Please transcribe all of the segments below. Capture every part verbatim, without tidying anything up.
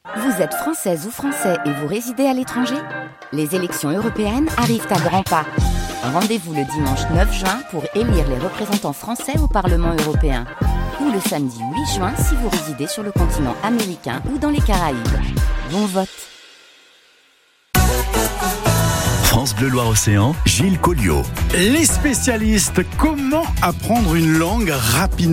Vous êtes française ou français et vous résidez à l'étranger ? Les élections européennes arrivent à grands pas. Rendez-vous le dimanche neuf juin pour élire les représentants français au Parlement européen. Ou le samedi huit juin si vous résidez sur le continent américain ou dans les Caraïbes. Bon vote. France Bleu Loire-Océan, Gilles Colliot. Les spécialistes, comment apprendre une langue rapidement ?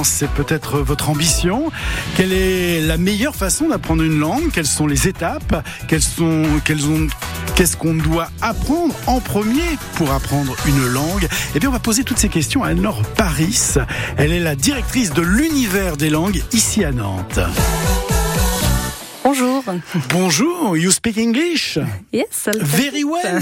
C'est peut-être votre ambition. Quelle est la meilleure façon d'apprendre une langue ? Quelles sont les étapes ? Quelles sont, quelles ont, qu'est-ce qu'on doit apprendre en premier pour apprendre une langue ? Eh bien, on va poser toutes ces questions à Anne-Laure Paris. Elle est la directrice de l'univers des langues ici à Nantes. Bonjour. Bonjour, you speak English? Yes. Very well.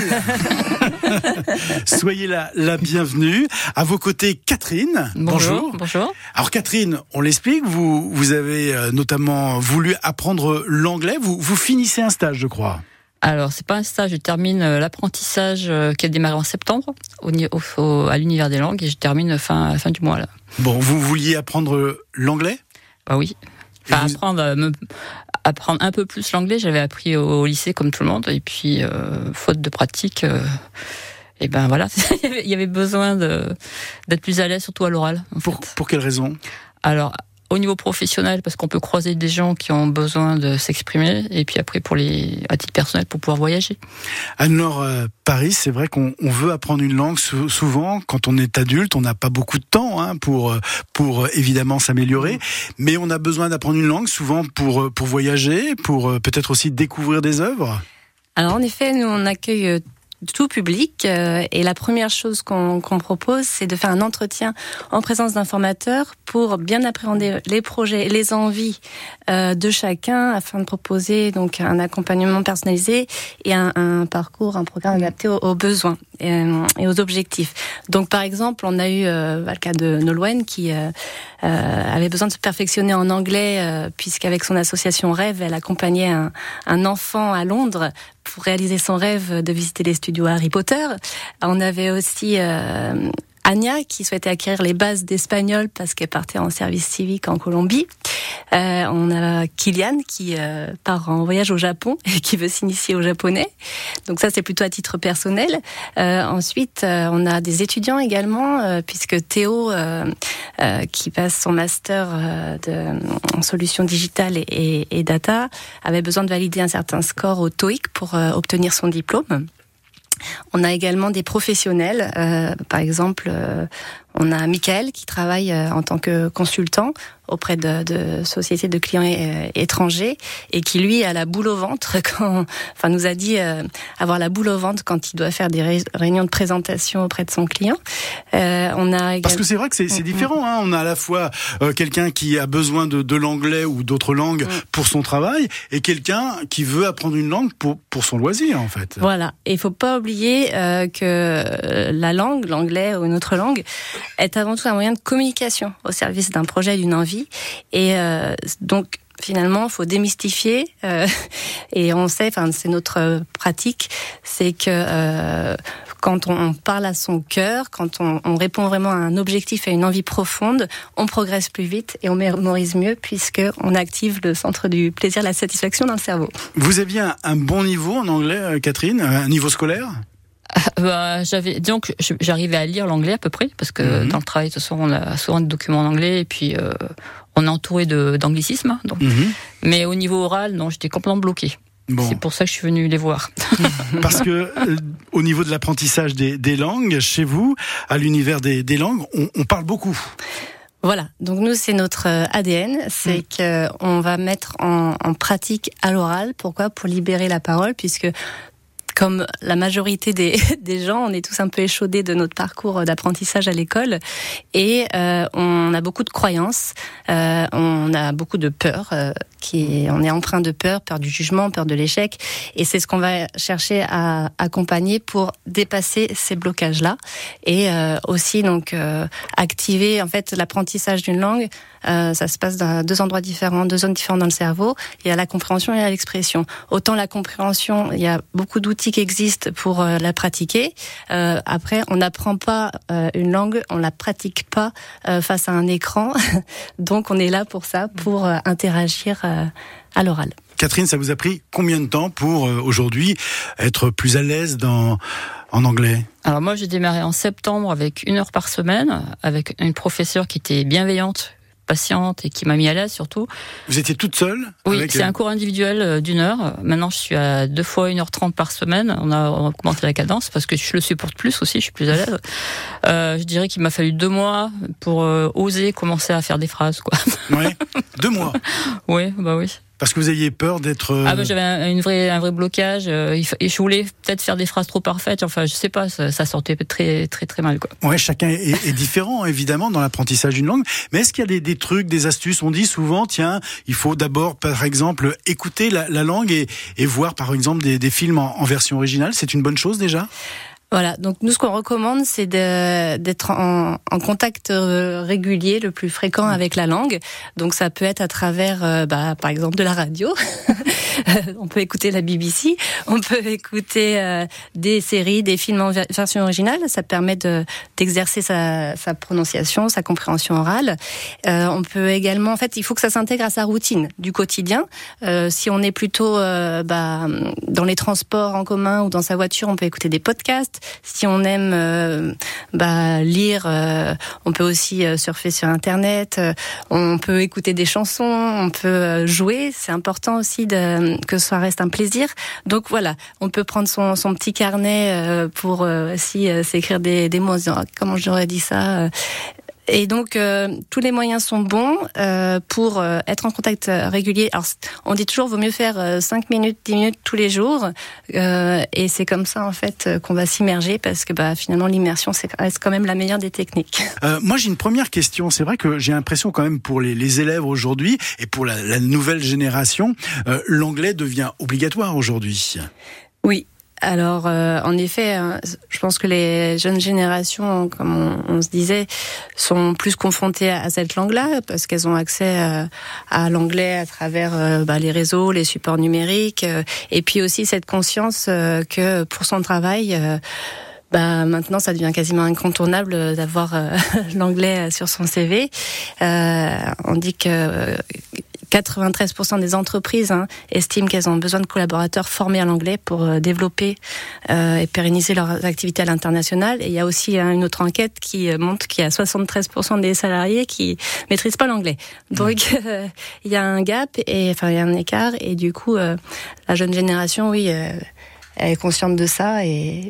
Soyez la, la bienvenue. À vos côtés, Catherine. Bonjour. Bonjour. Alors Catherine, on l'explique, vous, vous avez notamment voulu apprendre l'anglais. Vous, vous finissez un stage, je crois. Alors, c'est pas un stage, je termine l'apprentissage qui a démarré en septembre au, au, à l'univers des langues et je termine fin, fin du mois là. Bon, vous vouliez apprendre l'anglais ? Bah oui. Enfin, vous... apprendre, euh, me, apprendre un peu plus l'anglais, j'avais appris au, au lycée comme tout le monde, et puis euh, faute de pratique, euh, et ben voilà, il y avait besoin de, d'être plus à l'aise, surtout à l'oral. En pour, fait. pour quelle raison ? Alors, au niveau professionnel, parce qu'on peut croiser des gens qui ont besoin de s'exprimer, et puis après pour les, à titre personnel, pour pouvoir voyager. Anne-Laure euh, Paris, c'est vrai qu'on on veut apprendre une langue sou- souvent quand on est adulte, on n'a pas beaucoup de temps hein, pour pour évidemment s'améliorer, mais on a besoin d'apprendre une langue souvent pour pour voyager, pour euh, peut-être aussi découvrir des œuvres. Alors en effet, nous on accueille tout public euh, et la première chose qu'on, qu'on propose, c'est de faire un entretien en présence d'un formateur pour bien appréhender les projets, les envies euh, de chacun afin de proposer donc un accompagnement personnalisé et un, un parcours, un programme adapté aux, aux besoins et, et aux objectifs. Donc par exemple, on a eu euh, le cas de Nolwenn qui euh, euh, avait besoin de se perfectionner en anglais euh, puisqu'avec son association Rêve, elle accompagnait un, un enfant à Londres pour réaliser son rêve de visiter les studios Harry Potter. On avait aussi euh, Anya qui souhaitait acquérir les bases d'espagnol parce qu'elle partait en service civique en Colombie. Euh, on a Kylian qui euh, part en voyage au Japon et qui veut s'initier au japonais. Donc ça, c'est plutôt à titre personnel. Euh, ensuite, euh, on a des étudiants également, euh, puisque Théo, euh, euh, qui passe son master euh, de, en solutions digitales et, et, et data, avait besoin de valider un certain score au TOEIC pour euh, obtenir son diplôme. On a également des professionnels, euh, par exemple, euh, on a Michael qui travaille euh, en tant que consultant auprès de, de sociétés de clients é- étrangers et qui lui a la boule au ventre quand, enfin nous a dit euh, avoir la boule au ventre quand il doit faire des ré- réunions de présentation auprès de son client. Euh, on a également... Parce que c'est vrai que c'est, c'est différent. Hein. On a à la fois euh, quelqu'un qui a besoin de, de l'anglais ou d'autres langues mmh. pour son travail et quelqu'un qui veut apprendre une langue pour pour son loisir en fait. Voilà. Et il faut pas oublier euh, que la langue, l'anglais ou une autre langue, est avant tout un moyen de communication au service d'un projet, d'une envie. Et euh, donc, finalement, il faut démystifier. Euh, et on sait, enfin, c'est notre pratique, c'est que euh, quand on parle à son cœur, quand on, on répond vraiment à un objectif, à une envie profonde, on progresse plus vite et on mémorise mieux puisqu'on active le centre du plaisir, la satisfaction dans le cerveau. Vous aviez un, un bon niveau en anglais, Catherine, un niveau scolaire ? Bah, j'avais, donc, j'arrivais à lire l'anglais à peu près, parce que mmh. dans le travail, de toute façon, on a souvent des documents en anglais, et puis euh, on est entouré de, d'anglicisme. Donc. Mmh. Mais au niveau oral, non, j'étais complètement bloqué. Bon. C'est pour ça que je suis venue les voir. Parce que euh, au niveau de l'apprentissage des, des langues, chez vous, à l'univers des, des langues, on, on parle beaucoup. Voilà, donc nous c'est notre A D N, c'est mmh. qu'on va mettre en, en pratique à l'oral. Pourquoi ? Pour libérer la parole, puisque comme la majorité des, des gens, on est tous un peu échaudés de notre parcours d'apprentissage à l'école et euh, on a beaucoup de croyances, euh, on a beaucoup de peur, euh, qui est, on est empreint de peur, peur du jugement, peur de l'échec et c'est ce qu'on va chercher à accompagner pour dépasser ces blocages-là et euh, aussi donc euh, activer en fait l'apprentissage d'une langue. Euh, ça se passe dans deux endroits différents, deux zones différentes dans le cerveau. Il y a la compréhension et l'expression. Autant la compréhension, il y a beaucoup d'outils qui existent pour euh, la pratiquer. Euh, après, on n'apprend pas euh, une langue, on la pratique pas euh, face à un écran. Donc, on est là pour ça, pour euh, interagir euh, à l'oral. Catherine, ça vous a pris combien de temps pour euh, aujourd'hui être plus à l'aise dans, en anglais ? Alors moi, j'ai démarré en septembre avec une heure par semaine, avec une professeure qui était bienveillante, patiente et qui m'a mis à l'aise surtout. Vous étiez toute seule ? Oui, avec... c'est un cours individuel d'une heure. Maintenant, je suis à deux fois une heure trente par semaine. On a augmenté la cadence parce que je le supporte plus aussi, je suis plus à l'aise. Euh, je dirais qu'il m'a fallu deux mois pour euh, oser commencer à faire des phrases, quoi. Ouais, deux mois. Oui, bah oui. Parce que vous aviez peur d'être... Euh... Ah bah j'avais un, une vraie, un vrai blocage. Euh, et je voulais peut-être faire des phrases trop parfaites. Enfin, je sais pas, ça, ça sortait très, très, très mal, quoi. Ouais, chacun est, est différent, évidemment, dans l'apprentissage d'une langue. Mais est-ce qu'il y a des, des trucs, des astuces ? On dit souvent, tiens, il faut d'abord, par exemple, écouter la, la langue et, et voir, par exemple, des, des films en, en version originale. C'est une bonne chose, déjà ? Voilà, donc nous ce qu'on recommande c'est de, d'être en, en contact régulier, le plus fréquent avec la langue. Donc ça peut être à travers, euh, bah, par exemple, de la radio. On peut écouter la B B C, on peut écouter euh, des séries, des films en version originale. Ça permet de, d'exercer sa, sa prononciation, sa compréhension orale. Euh, on peut également, en fait, il faut que ça s'intègre à sa routine du quotidien. Euh, si on est plutôt euh, bah, dans les transports en commun ou dans sa voiture, on peut écouter des podcasts. Si on aime euh, bah, lire, euh, on peut aussi euh, surfer sur Internet, euh, on peut écouter des chansons, on peut euh, jouer. C'est important aussi de, que ça reste un plaisir. Donc voilà, on peut prendre son, son petit carnet euh, pour euh, aussi euh, s'écrire des, des mots en disant « comment j'aurais dit ça euh, ?» Et donc, euh, tous les moyens sont bons euh, pour euh, être en contact régulier. Alors, on dit toujours, vaut mieux faire euh, cinq minutes, dix minutes tous les jours. Euh, et c'est comme ça, en fait, qu'on va s'immerger parce que bah, finalement, l'immersion, c'est quand même la meilleure des techniques. Euh, moi, j'ai une première question. C'est vrai que j'ai l'impression quand même pour les, les élèves aujourd'hui et pour la, la nouvelle génération, euh, l'anglais devient obligatoire aujourd'hui. Oui. Alors, euh, en effet, euh, je pense que les jeunes générations, comme on, on se disait, sont plus confrontées à, à cette langue-là parce qu'elles ont accès euh, à l'anglais à travers euh, bah, les réseaux, les supports numériques, euh, et puis aussi cette conscience euh, que pour son travail, euh, bah, maintenant, ça devient quasiment incontournable d'avoir euh, l'anglais sur son C V. Euh, on dit que euh, quatre-vingt-treize pour cent des entreprises hein, estiment qu'elles ont besoin de collaborateurs formés à l'anglais pour euh, développer euh, et pérenniser leurs activités à l'international. Et il y a aussi hein, une autre enquête qui euh, montre qu'il y a soixante-treize pour cent des salariés qui maîtrisent pas l'anglais. Donc euh, il y a un gap et enfin il y a un écart et du coup euh, la jeune génération, oui, euh, elle est consciente de ça et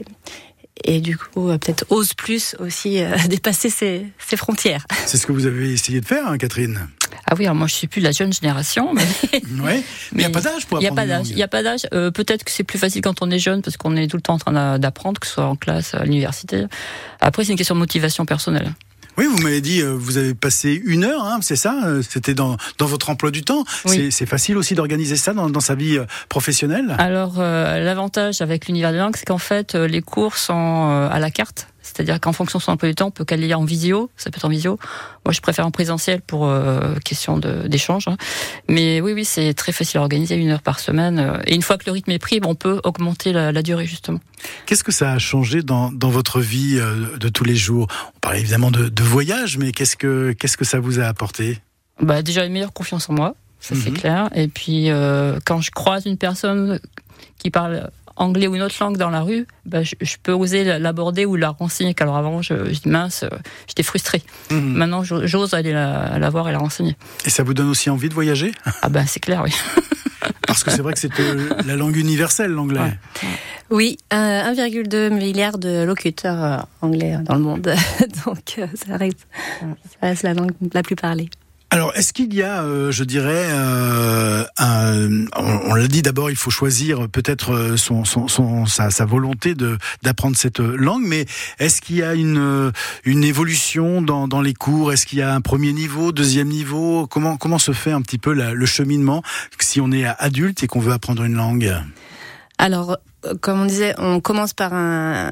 Et du coup, peut-être ose plus aussi euh, dépasser ses, ses frontières. C'est ce que vous avez essayé de faire, hein, Catherine ? Ah oui, alors moi je suis plus de la jeune génération, mais ouais, mais il n'y a pas d'âge pour apprendre une langue. Il n'y a pas d'âge. Euh, peut-être que c'est plus facile quand on est jeune parce qu'on est tout le temps en train d'apprendre, que ce soit en classe, à l'université. Après, c'est une question de motivation personnelle. Oui, vous m'avez dit, euh, vous avez passé une heure, hein, c'est ça ? C'était dans, dans votre emploi du temps. Oui. C'est, c'est facile aussi d'organiser ça dans, dans sa vie euh, professionnelle ? Alors, euh, l'avantage avec l'univers des langues, c'est qu'en fait, euh, les cours sont euh, à la carte. C'est-à-dire qu'en fonction de son emploi du temps, on peut caler en visio, ça peut être en visio. Moi, je préfère en présentiel pour euh, question de, d'échange. Hein. Mais oui, oui, c'est très facile à organiser, une heure par semaine. Et une fois que le rythme est pris, on peut augmenter la, la durée, justement. Qu'est-ce que ça a changé dans, dans votre vie euh, de tous les jours ? On parle évidemment de, de voyage, mais qu'est-ce que, qu'est-ce que ça vous a apporté ? Bah, déjà, une meilleure confiance en moi, ça mm-hmm. c'est clair. Et puis, euh, quand je croise une personne qui parle anglais ou une autre langue dans la rue, bah, je, je peux oser l'aborder ou la renseigner. Alors avant, je, je dis mince, j'étais frustrée. Mmh. Maintenant, j'ose aller la, la voir et la renseigner. Et ça vous donne aussi envie de voyager ? Ah ben, c'est clair, oui. Parce que c'est vrai que c'est euh, la langue universelle, l'anglais. Ouais. Oui, euh, un virgule deux milliard de locuteurs euh, anglais dans le monde. Donc, euh, ça, reste, ça reste la langue la plus parlée. Alors, est-ce qu'il y a, euh, je dirais, euh, un, on, on l'a dit d'abord, il faut choisir peut-être son, son, son, sa, sa volonté de d'apprendre cette langue, mais est-ce qu'il y a une, une évolution dans, dans les cours ? Est-ce qu'il y a un premier niveau, deuxième niveau ? Comment, comment se fait un petit peu la, le cheminement si on est adulte et qu'on veut apprendre une langue ? Alors, comme on disait, on commence par un,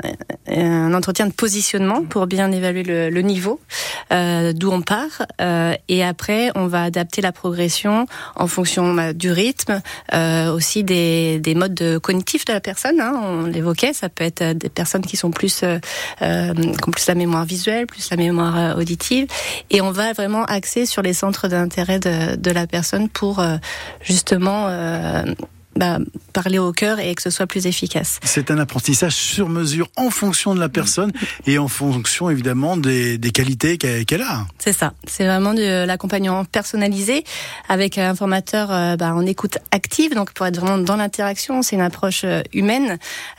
un entretien de positionnement pour bien évaluer le, le niveau, euh, d'où on part. Euh, et après, on va adapter la progression en fonction bah, du rythme, euh, aussi des, des modes cognitifs de la personne. Hein, on l'évoquait, ça peut être des personnes qui sont plus, euh, qui ont plus la mémoire visuelle, plus la mémoire auditive. Et on va vraiment axer sur les centres d'intérêt de, de la personne pour euh, justement... Euh, Bah, parler au cœur et que ce soit plus efficace. C'est un apprentissage sur mesure en fonction de la personne et en fonction évidemment des, des qualités qu'elle a. C'est ça, c'est vraiment de l'accompagnement personnalisé avec un formateur euh, bah, en écoute active, donc pour être vraiment dans l'interaction, c'est une approche humaine,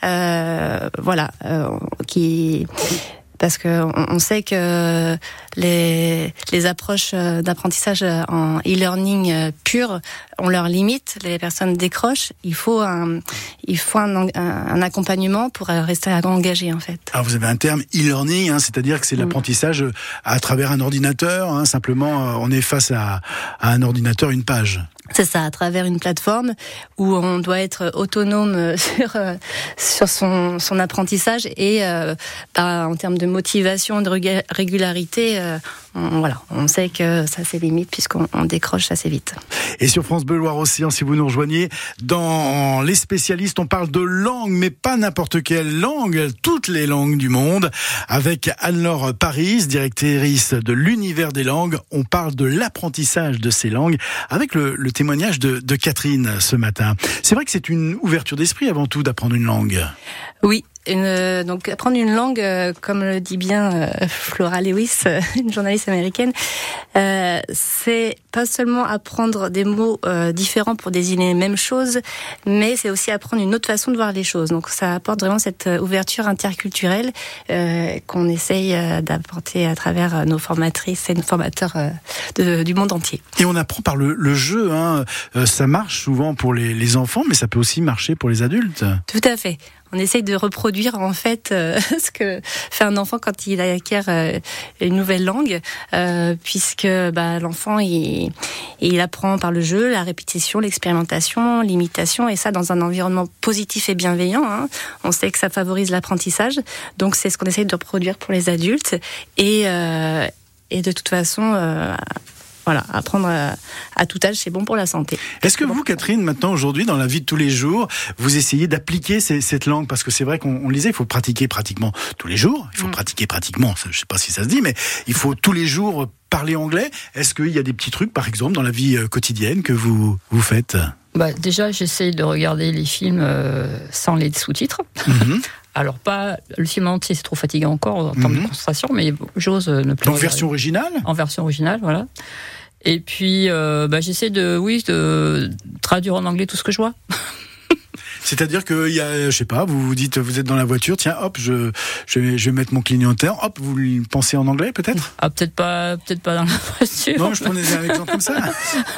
euh, voilà, euh, qui... Parce que on sait que les, les approches d'apprentissage en e-learning pur ont leurs limites. Les personnes décrochent. Il faut un, il faut un, un, un accompagnement pour rester engagé en fait. Alors vous avez un terme e-learning, hein, c'est-à-dire que c'est l'apprentissage à travers un ordinateur. Hein, simplement, on est face à, à un ordinateur, une page. C'est ça, à travers une plateforme où on doit être autonome sur sur son son apprentissage et euh, bah, en termes de motivation, de régularité, euh, on, voilà, on sait que ça c'est limite puisqu'on on décroche assez vite. Et sur France Bleu Loire-Océan, si vous nous rejoignez, dans les spécialistes, on parle de langue, mais pas n'importe quelle langue, toutes les langues du monde. Avec Anne-Laure Paris, directrice de l'Univers des langues, on parle de l'apprentissage de ces langues avec le, le témoignage de, de Catherine ce matin. C'est vrai que c'est une ouverture d'esprit avant tout d'apprendre une langue. Oui. Une, donc apprendre une langue, euh, comme le dit bien euh, Flora Lewis, euh, une journaliste américaine, euh, c'est pas seulement apprendre des mots euh, différents pour désigner les mêmes choses, mais c'est aussi apprendre une autre façon de voir les choses. Donc ça apporte vraiment cette ouverture interculturelle euh, qu'on essaye euh, d'apporter à travers nos formatrices et nos formateurs euh, de, du monde entier. Et on apprend par le, le jeu, hein. Euh, ça marche souvent pour les, les enfants, mais ça peut aussi marcher pour les adultes. Tout à fait. On essaye de reproduire en fait euh, ce que fait un enfant quand il acquiert euh, une nouvelle langue, euh, puisque bah, l'enfant il, il apprend par le jeu, la répétition, l'expérimentation, l'imitation, et ça dans un environnement positif et bienveillant. Hein. On sait que ça favorise l'apprentissage, donc c'est ce qu'on essaye de reproduire pour les adultes, et, euh, et de toute façon... Euh, Voilà, apprendre à, à tout âge, c'est bon pour la santé. Est-ce que vous, Catherine, maintenant, aujourd'hui, dans la vie de tous les jours, vous essayez d'appliquer ces, cette langue? Parce que c'est vrai qu'on on le disait, il faut pratiquer pratiquement tous les jours. Il faut mmh. pratiquer pratiquement, je ne sais pas si ça se dit, mais il faut tous les jours parler anglais. Est-ce qu'il y a des petits trucs, par exemple, dans la vie quotidienne que vous, vous faites? Bah, déjà, j'essaye de regarder les films euh, sans les sous-titres. Mmh. Alors, pas le film entier, c'est trop fatigant encore en termes mmh. de concentration, mais j'ose ne plus. En version originale ? En version originale, voilà. Et puis, euh, bah, j'essaie de, oui, de traduire en anglais tout ce que je vois. C'est-à-dire que, il y a, je sais pas, vous vous dites, vous êtes dans la voiture, tiens, hop, je, je, vais, je vais mettre mon clignoteur, hop, vous pensez en anglais, peut-être ? Ah, peut-être pas, peut-être pas dans la voiture. Non, je prenais un exemple comme ça.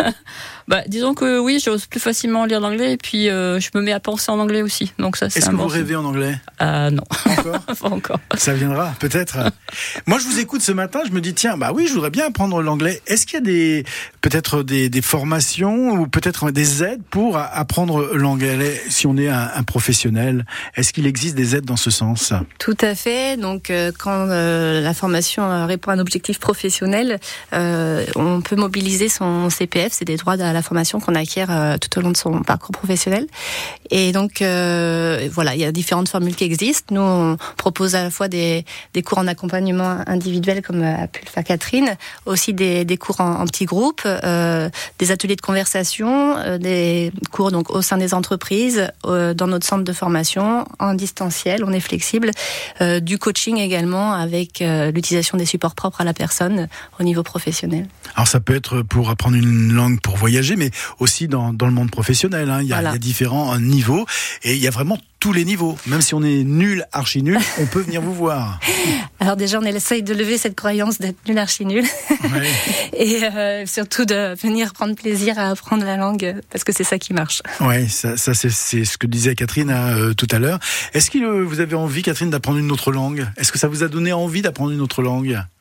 Bah, disons que oui, j'ose plus facilement lire l'anglais et puis euh, je me mets à penser en anglais aussi. Donc ça, c'est Est-ce un que bon vous signe. rêvez en anglais ? Ah euh, non. Encore ? Pas encore. Ça viendra, peut-être. Moi, je vous écoute ce matin, je me dis, tiens, bah oui, je voudrais bien apprendre l'anglais. Est-ce qu'il y a des, peut-être des, des formations ou peut-être des aides pour apprendre l'anglais si on est un, un professionnel ? Est-ce qu'il existe des aides dans ce sens ? Tout à fait. Donc, euh, quand euh, la formation répond à un objectif professionnel, euh, on peut mobiliser son C P F, c'est des droits à la formation qu'on acquiert euh, tout au long de son parcours professionnel. Et donc, euh, voilà, il y a différentes formules qui existent. Nous, on propose à la fois des, des cours en accompagnement individuel, comme a pu le faire Catherine, aussi des, des cours en, en petits groupes, euh, des ateliers de conversation, euh, des cours donc au sein des entreprises, euh, dans notre centre de formation, en distanciel, on est flexible, euh, du coaching également avec euh, l'utilisation des supports propres à la personne au niveau professionnel. Alors ça peut être pour apprendre une langue pour voyager, mais aussi dans, dans le monde professionnel. Hein. Il y a, voilà. il y a différents niveaux et il y a vraiment tous les niveaux. Même si on est nul, archi nul, on peut venir vous voir. Alors déjà, on essaye de lever cette croyance d'être nul, archi nul. Ouais. Et euh, surtout de venir prendre plaisir à apprendre la langue, parce que c'est ça qui marche. Oui, ça, ça c'est, c'est ce que disait Catherine euh, tout à l'heure. Est-ce que euh, vous avez envie, Catherine, d'apprendre une autre langue ? Est-ce que ça vous a donné envie d'apprendre une autre langue ?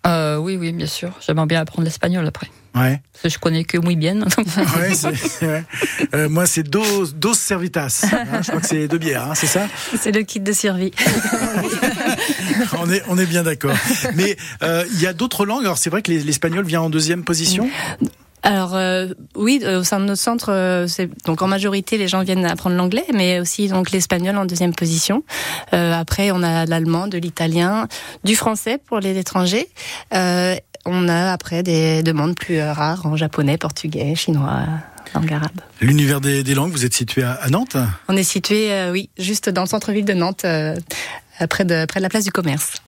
euh, Oui, oui, bien sûr. J'aimerais bien apprendre l'espagnol après. Ouais. Parce que je connais que muy bien. Ouais, c'est, ouais. Euh, moi, c'est dos, dos servitas. Hein, je crois que c'est deux bières, hein, c'est ça ? C'est le kit de survie. on, est, on est bien d'accord. Mais euh, il y a d'autres langues. Alors, c'est vrai que l'espagnol vient en deuxième position ? Alors euh, oui, au sein de notre centre, euh, c'est, donc en majorité les gens viennent apprendre l'anglais, mais aussi donc l'espagnol en deuxième position. Euh, après, on a l'allemand, de l'italien, du français pour les étrangers. Euh, on a après des demandes plus rares en japonais, portugais, chinois, langue arabe. L'univers des, des langues, vous êtes situé à, à Nantes ? On est situé, euh, oui, juste dans le centre-ville de Nantes, euh, près de près de la place du Commerce.